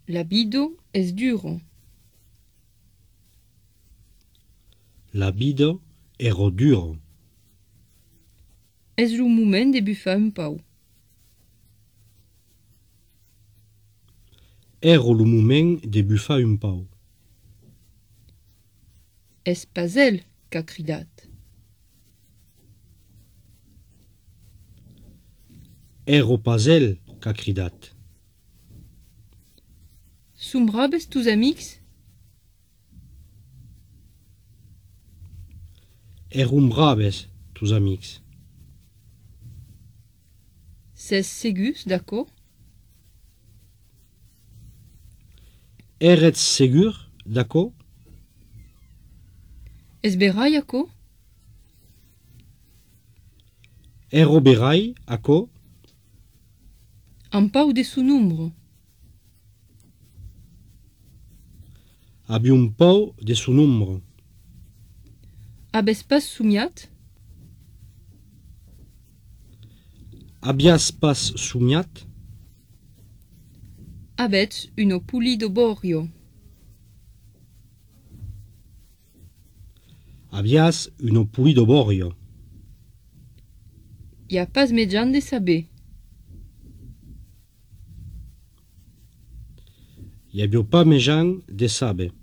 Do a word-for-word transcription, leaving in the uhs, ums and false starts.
La bido es duro. La bido ero duro. Es lo moment de bufar un pau. Ero lo moment de bufar un pau. Es pas el qu'a cridat. Ero pas el qu'a cridat. Som rabes tous amics? Erum braves, tous amics. Ses segus, d'accord? Eretz segur, dako? Es berai ako? Ero berai, ako? Un pau de su numero. Abi un pau de su numero. Abes pas sumiat? Abias pas sumiat? Abets uno puli d'oborio. Abias uno puli d'oborio. Ya pas median de saber. Yabio pas mejan de sabe.